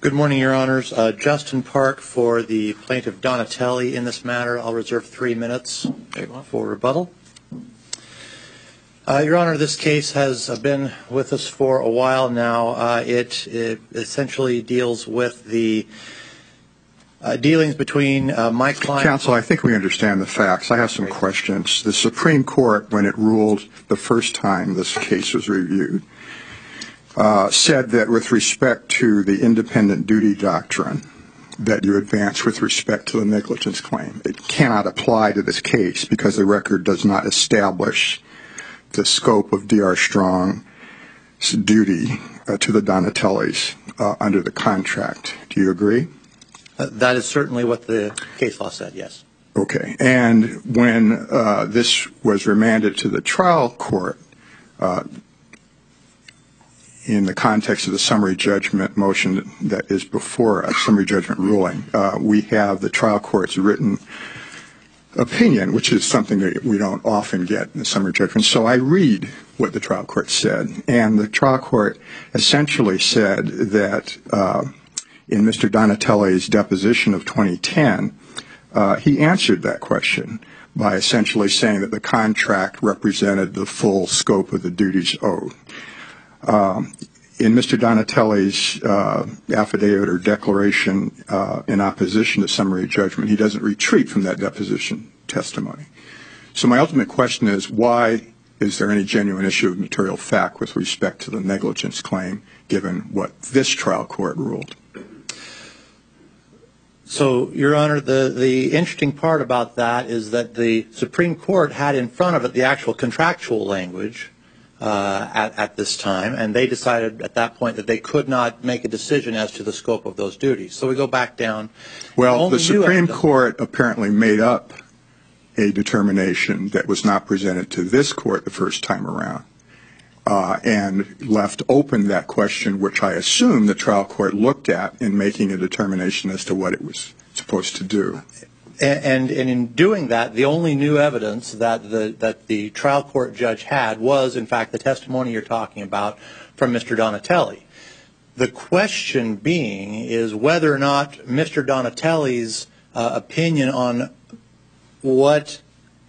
Good morning, Your Honors. Justin Park for the plaintiff Donatelli in this matter. I'll reserve 3 minutes for rebuttal. Your Honor, this case has been with us for a while now. It essentially deals with the dealings between my client... Counsel, I think we understand the facts. I have some questions. The Supreme Court, when it ruled the first time this case was reviewed, said that with respect to the independent duty doctrine that you advance with respect to the negligence claim, it cannot apply to this case because the record does not establish the scope of D.R. Strong's duty to the Donatellis under the contract. Do you agree? That is certainly what the case law said, yes. Okay. And when this was remanded to the trial court, in the context of the summary judgment motion that is before a summary judgment ruling, we have the trial court's written opinion, which is something that we don't often get in the summary judgment. So I read what the trial court said, and the trial court essentially said that in Mr. Donatelli's deposition of 2010, he answered that question by essentially saying that the contract represented the full scope of the duties owed. In Mr. Donatelli's affidavit or declaration in opposition to summary judgment, he doesn't retreat from that deposition testimony. So my ultimate question is, why is there any genuine issue of material fact with respect to the negligence claim, given what this trial court ruled? So, Your Honor, the interesting part about that is that the Supreme Court had in front of it the actual contractual language at this time, and they decided at that point that they could not make a decision as to the scope of those duties. So we go back down. Well, the Supreme Court apparently made up a determination that was not presented to this court the first time around, and left open that question, which I assume the trial court looked at in making a determination as to what it was supposed to do. And in doing that, the only new evidence that the trial court judge had was, in fact, the testimony you're talking about from Mr. Donatelli. The question being is whether or not Mr. Donatelli's opinion on what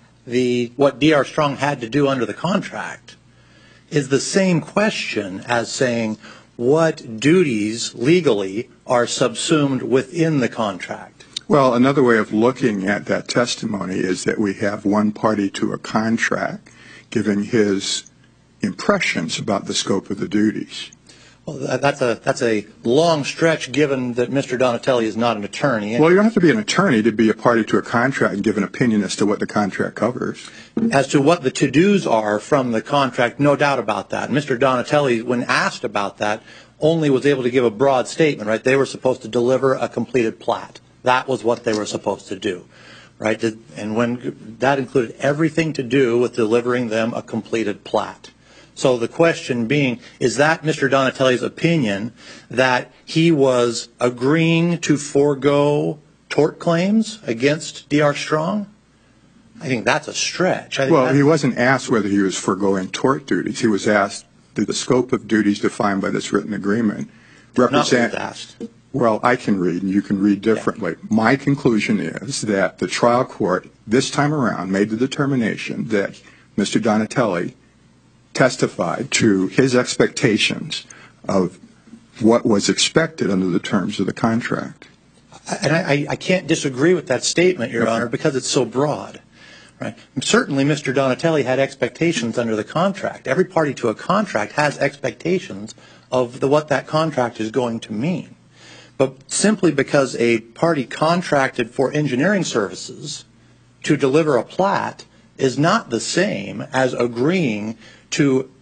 D.R. Strong had to do under the contract is the same question as saying what duties legally are subsumed within the contract. Well, another way of looking at that testimony is that we have one party to a contract giving his impressions about the scope of the duties. Well, that's a long stretch, given that Mr. Donatelli is not an attorney. Well, you don't have to be an attorney to be a party to a contract and give an opinion as to what the contract covers. As to what the to-dos are from the contract, no doubt about that. Mr. Donatelli, when asked about that, only was able to give a broad statement, right? They were supposed to deliver a completed plat. That was what they were supposed to do, right? And when that included everything to do with delivering them a completed plat. So the question being, is that Mr. Donatelli's opinion that he was agreeing to forego tort claims against D.R. Strong? I think that's a stretch. Well, he wasn't asked whether he was foregoing tort duties. He was asked, did the scope of duties defined by this written agreement represent... Not asked. Well, I can read, and you can read differently. Yeah. My conclusion is that the trial court, this time around, made the determination that Mr. Donatelli testified to his expectations of what was expected under the terms of the contract. And I can't disagree with that statement, Your Honor, because it's so broad. Right? Certainly, Mr. Donatelli had expectations under the contract. Every party to a contract has expectations of what that contract is going to mean. But simply because a party contracted for engineering services to deliver a plat is not the same as agreeing to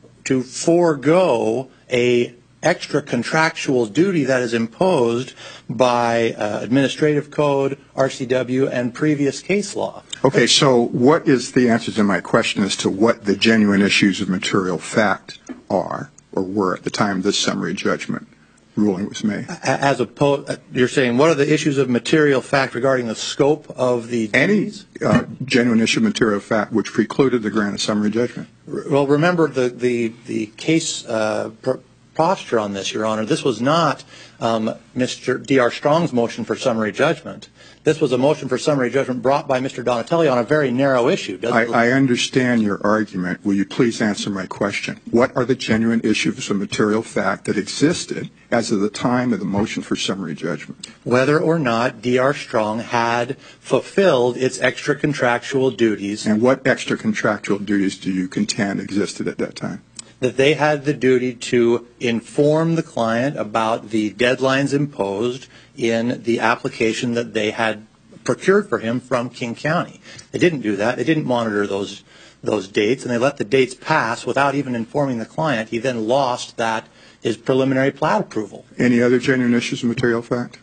forego a extra contractual duty that is imposed by administrative code, RCW, and previous case law. Okay, so what is the answer to my question as to what the genuine issues of material fact are or were at the time this summary judgment ruling was made? You're saying what are the issues of material fact regarding the scope of the duties? Any genuine issue of material fact which precluded the grant of summary judgment. Well, remember the case posture on this, Your Honor. This was not Mr. D.R. Strong's motion for summary judgment. This was a motion for summary judgment brought by Mr. Donatelli on a very narrow issue. I understand your argument. Will you please answer my question? What are the genuine issues of material fact that existed as of the time of the motion for summary judgment? Whether or not D.R. Strong had fulfilled its extra contractual duties. And what extra contractual duties do you contend existed at that time? That they had the duty to inform the client about the deadlines imposed in the application that they had procured for him from King County. They didn't do that. They didn't monitor those dates, and they let the dates pass without even informing the client. He then lost his preliminary plat approval. Any other genuine issues of material fact?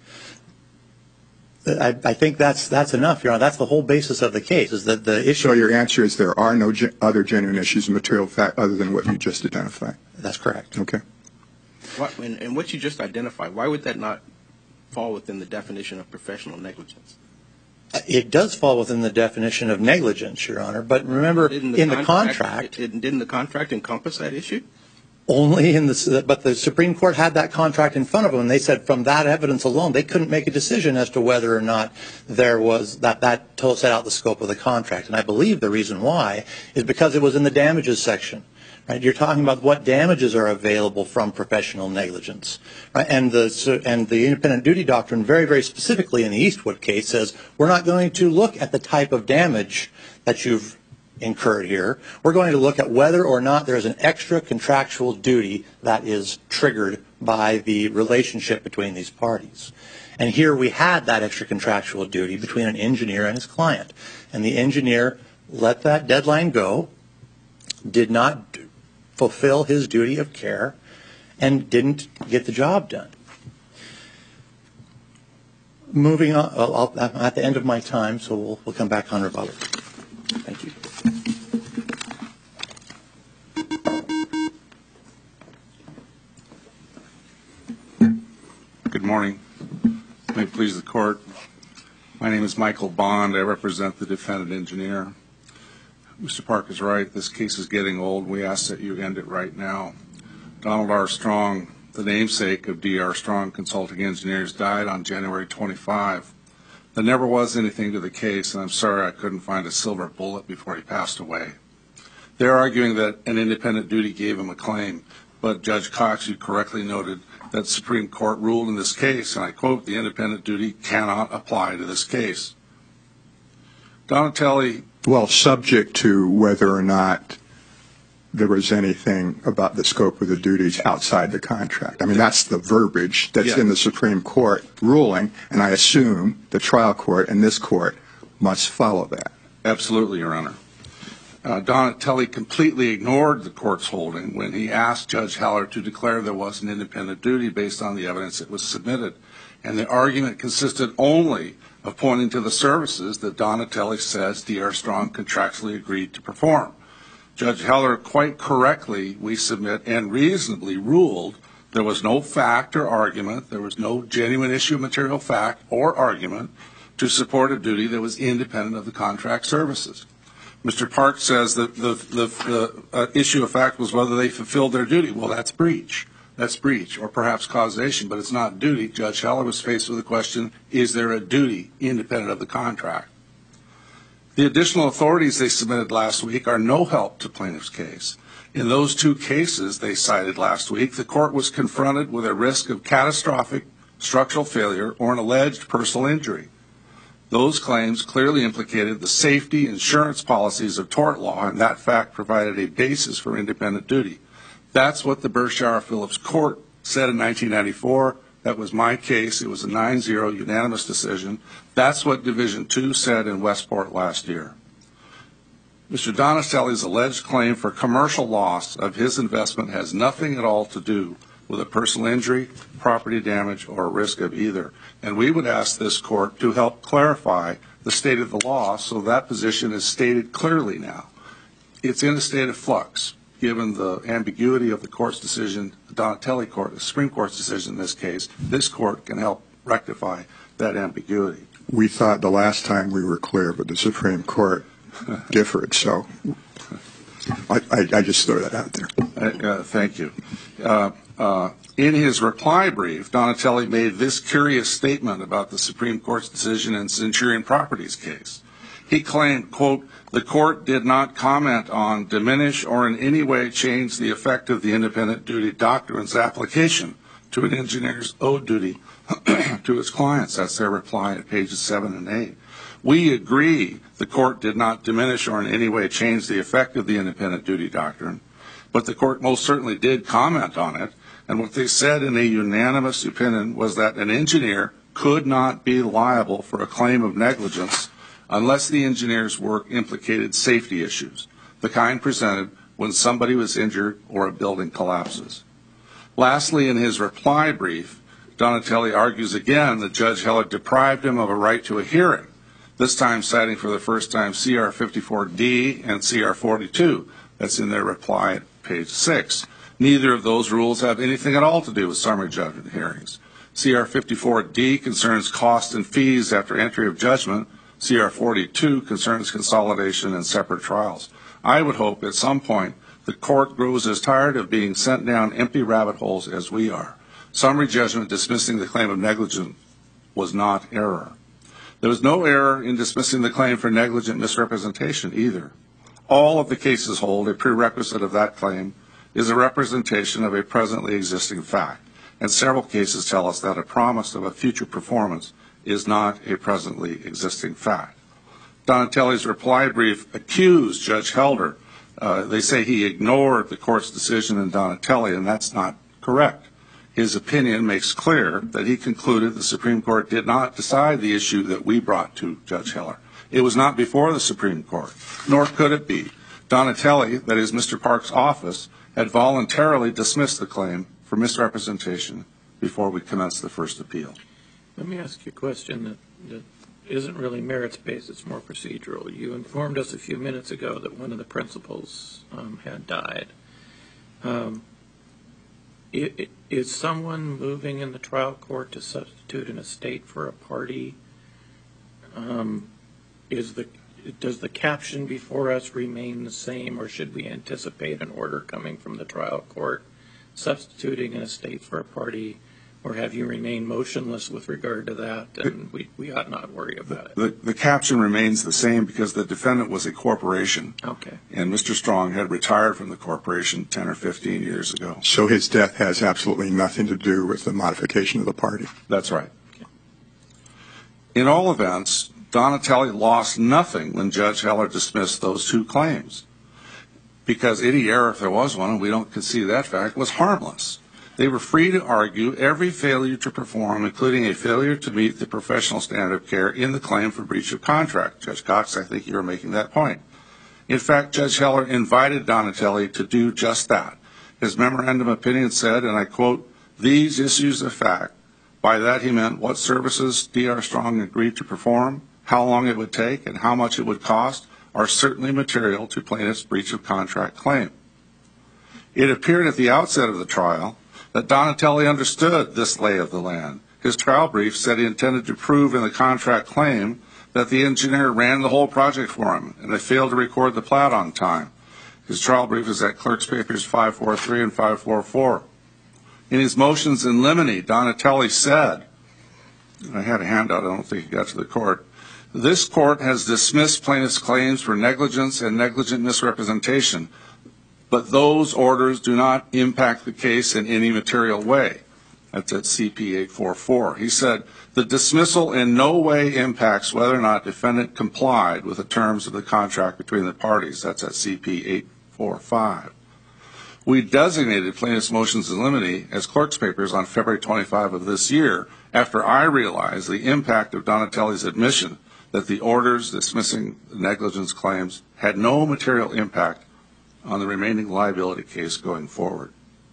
I think that's enough, Your Honor. That's the whole basis of the case, is that the issue... So your answer is there are no other genuine issues of material fact other than what you just identified? That's correct. Okay. And what you just identified, why would that not fall within the definition of professional negligence? It does fall within the definition of negligence, Your Honor, but remember, in the contract... Didn't the contract encompass that issue? Only but the Supreme Court had that contract in front of them, and they said from that evidence alone, they couldn't make a decision as to whether or not there was that set out the scope of the contract. And I believe the reason why is because it was in the damages section. Right? You're talking about what damages are available from professional negligence. Right? And the independent duty doctrine very, very specifically in the Eastwood case says we're not going to look at the type of damage that you've incurred here. We're going to look at whether or not there is an extra contractual duty that is triggered by the relationship between these parties. And here we had that extra contractual duty between an engineer and his client. And the engineer let that deadline go, did not fulfill his duty of care, and didn't get the job done. Moving on, I'm at the end of my time, so we'll come back on rebuttal. Thank you. Good morning. May it please the court. My name is Michael Bond. I represent the defendant engineer. Mr. Park is right. This case is getting old. We ask that you end it right now. Donald R. Strong, the namesake of D.R. Strong Consulting Engineers, died on January 25. There never was anything to the case, and I'm sorry I couldn't find a silver bullet before he passed away. They're arguing that an independent duty gave him a claim, but Judge Cox, you correctly noted that the Supreme Court ruled in this case, and I quote, the independent duty cannot apply to this case. Donatelli... Well, subject to whether or not there was anything about the scope of the duties outside the contract. I mean, that's the verbiage that's in the Supreme Court ruling, and I assume the trial court and this court must follow that. Absolutely, Your Honor. Donatelli completely ignored the court's holding when he asked Judge Heller to declare there was an independent duty based on the evidence that was submitted. And the argument consisted only of pointing to the services that Donatelli says D.R. Strong contractually agreed to perform. Judge Heller quite correctly, we submit, and reasonably ruled there was no fact or argument, there was no genuine issue of material fact or argument to support a duty that was independent of the contract services. Mr. Park says that the issue of fact was whether they fulfilled their duty. Well, that's breach. That's breach, or perhaps causation, but it's not duty. Judge Heller was faced with the question, is there a duty independent of the contract? The additional authorities they submitted last week are no help to plaintiff's case. In those two cases they cited last week, the court was confronted with a risk of catastrophic structural failure or an alleged personal injury. Those claims clearly implicated the safety insurance policies of tort law, and that fact provided a basis for independent duty. That's what the Berkshire Phillips Court said in 1994. That was my case. It was a 9-0 unanimous decision. That's what Division 2 said in Westport last year. Mr. Donatelli's alleged claim for commercial loss of his investment has nothing at all to do with a personal injury, property damage, or risk of either. And we would ask this court to help clarify the state of the law so that position is stated clearly now. It's in a state of flux, given the ambiguity of the court's decision, the Donatelli court, the Supreme Court's decision in this case. This court can help rectify that ambiguity. We thought the last time we were clear, but the Supreme Court differed, so I just throw that out there. Thank you. In his reply brief, Donatelli made this curious statement about the Supreme Court's decision in Centurion Properties case. He claimed, quote, "The court did not comment on, diminish, or in any way change the effect of the independent duty doctrine's application to an engineer's owed duty to his clients." That's their reply at pages 7 and 8. We agree the court did not diminish or in any way change the effect of the independent duty doctrine, but the court most certainly did comment on it, and what they said in a unanimous opinion was that an engineer could not be liable for a claim of negligence unless the engineer's work implicated safety issues, the kind presented when somebody was injured or a building collapses. Lastly, in his reply brief, Donatelli argues again that Judge Heller deprived him of a right to a hearing, this time citing for the first time CR 54D and CR 42. That's in their reply at page 6. Neither of those rules have anything at all to do with summary judgment hearings. CR 54D concerns costs and fees after entry of judgment. CR 42 concerns consolidation and separate trials. I would hope at some point the court grows as tired of being sent down empty rabbit holes as we are. Summary judgment dismissing the claim of negligence was not error. There was no error in dismissing the claim for negligent misrepresentation either. All of the cases hold a prerequisite of that claim is a representation of a presently existing fact, and several cases tell us that a promise of a future performance is not a presently existing fact. Donatelli's reply brief accused Judge Heller. They say he ignored the court's decision in Donatelli, and that's not correct. His opinion makes clear that he concluded the Supreme Court did not decide the issue that we brought to Judge Heller. It was not before the Supreme Court, nor could it be. Donatelli, that is Mr. Park's office, had voluntarily dismissed the claim for misrepresentation before we commenced the first appeal. Let me ask you a question that isn't really merits-based, it's more procedural. You informed us a few minutes ago that one of the principals had died. Is someone moving in the trial court to substitute an estate for a party? Does the caption before us remain the same, or should we anticipate an order coming from the trial court substituting an estate for a party, or have you remained motionless with regard to that, and we ought not worry about it? The caption remains the same because the defendant was a corporation. Okay. And Mr. Strong had retired from the corporation 10 or 15 years ago. So his death has absolutely nothing to do with the modification of the party. That's right. Okay. In all events, Donatelli lost nothing when Judge Heller dismissed those two claims, because any error, if there was one, and we don't concede that fact, was harmless. They were free to argue every failure to perform, including a failure to meet the professional standard of care in the claim for breach of contract. Judge Cox, I think you were making that point. In fact, Judge Heller invited Donatelli to do just that. His memorandum opinion said, and I quote, "These issues of fact," by that he meant what services D.R. Strong agreed to perform, how long it would take, and how much it would cost, are certainly material to plaintiff's breach of contract claim. It appeared at the outset of the trial that Donatelli understood this lay of the land. His trial brief said he intended to prove in the contract claim that the engineer ran the whole project for him and they failed to record the plat on time. His trial brief is at Clerk's Papers 543 and 544. In his motions in limine, Donatelli said, and I had a handout, I don't think it got to the court, "This court has dismissed plaintiff's claims for negligence and negligent misrepresentation, but those orders do not impact the case in any material way." That's at CP 844. He said, "The dismissal in no way impacts whether or not defendant complied with the terms of the contract between the parties." That's at CP 845. We designated plaintiff's motions in limine as Clerk's Papers on February 25 of this year after I realized the impact of Donatelli's admission that the orders dismissing the negligence claims had no material impact on the remaining liability case going forward.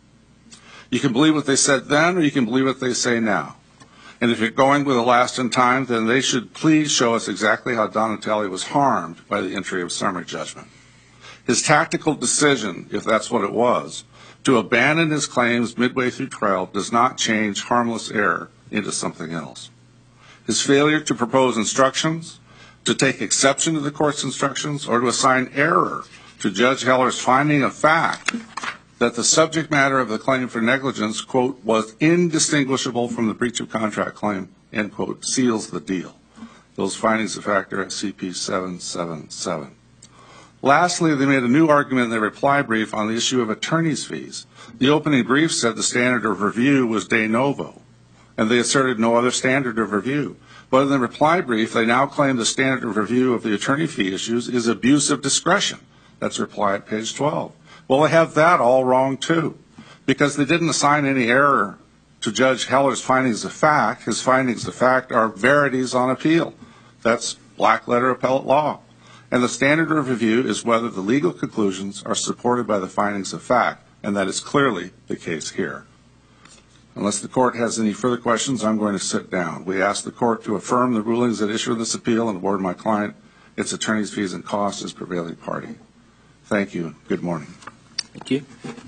You can believe what they said then, or you can believe what they say now. And if you're going with the last in time, then they should please show us exactly how Donatelli was harmed by the entry of summary judgment. His tactical decision, if that's what it was, to abandon his claims midway through trial does not change harmless error into something else. His failure to propose instructions, to take exception to the court's instructions, or to assign error to Judge Heller's finding of fact that the subject matter of the claim for negligence, quote, was indistinguishable from the breach of contract claim, end quote, seals the deal. Those findings of fact are at CP 777. Lastly, they made a new argument in their reply brief on the issue of attorney's fees. The opening brief said the standard of review was de novo, and they asserted no other standard of review. But in the reply brief, they now claim the standard of review of the attorney fee issues is abuse of discretion. That's reply at page 12. Well, they have that all wrong, too, because they didn't assign any error to Judge Heller's findings of fact. His findings of fact are verities on appeal. That's black letter appellate law. And the standard of review is whether the legal conclusions are supported by the findings of fact, and that is clearly the case here. Unless the court has any further questions, I'm going to sit down. We ask the court to affirm the rulings that issue this appeal and award my client its attorney's fees and costs as prevailing party. Thank you. Good morning. Thank you.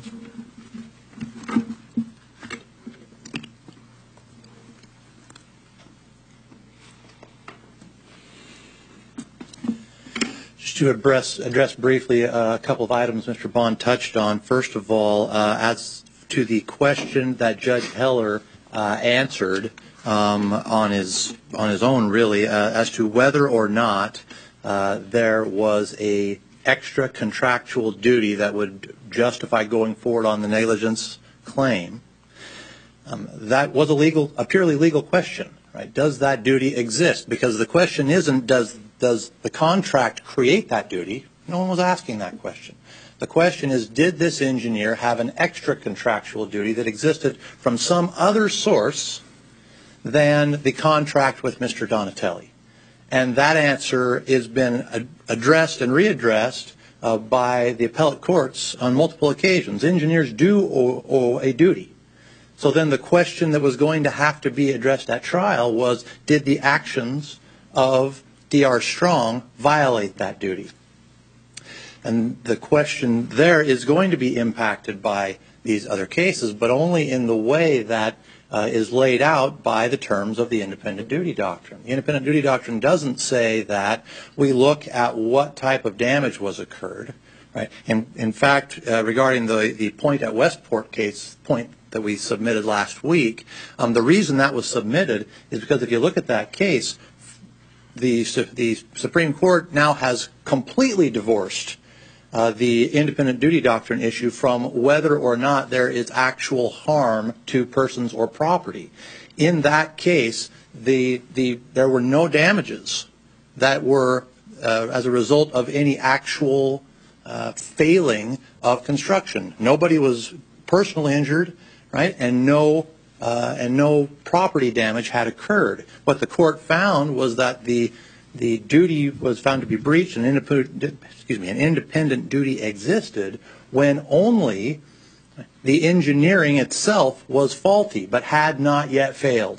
Just to address briefly a couple of items Mr. Bond touched on. First of all, as to the question that Judge Heller answered on his own, really, as to whether or not there was a extra contractual duty that would justify going forward on the negligence claim. That was a purely legal question, right? Does that duty exist? Because the question isn't does the contract create that duty? No one was asking that question. The question is, did this engineer have an extra contractual duty that existed from some other source than the contract with Mr. Donatelli? And that answer has been addressed and readdressed by the appellate courts on multiple occasions. Engineers do owe a duty. So then the question that was going to have to be addressed at trial was, did the actions of D.R. Strong violate that duty? And the question there is going to be impacted by these other cases, but only in the way that is laid out by the terms of the independent duty doctrine. The independent duty doctrine doesn't say that we look at what type of damage was occurred, right? In fact, regarding the Point at Westport case, point that we submitted last week, the reason that was submitted is because if you look at that case, the Supreme Court now has completely divorced the independent duty doctrine issue from whether or not there is actual harm to persons or property. In that case, there were no damages that were as a result of any actual failing of construction. Nobody was personally injured, right? And no property damage had occurred. What the court found was that the duty was found to be breached, and an independent duty existed when only the engineering itself was faulty but had not yet failed.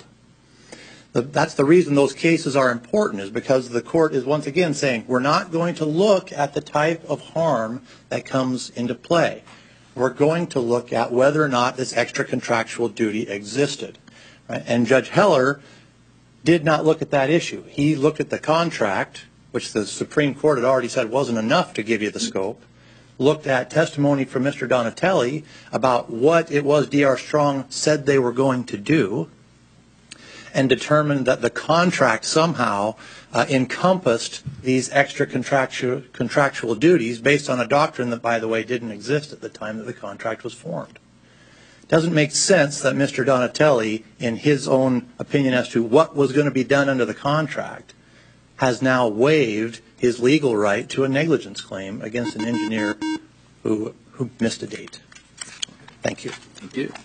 That's the reason those cases are important, is because the court is once again saying we're not going to look at the type of harm that comes into play. We're going to look at whether or not this extra contractual duty existed. Right? And Judge Heller did not look at that issue. He looked at the contract, which the Supreme Court had already said wasn't enough to give you the scope, looked at testimony from Mr. Donatelli about what it was D.R. Strong said they were going to do, and determined that the contract somehow encompassed these extra contractual duties based on a doctrine that, by the way, didn't exist at the time that the contract was formed. It doesn't make sense that Mr. Donatelli, in his own opinion as to what was going to be done under the contract, has now waived his legal right to a negligence claim against an engineer who missed a date. Thank you. Thank you.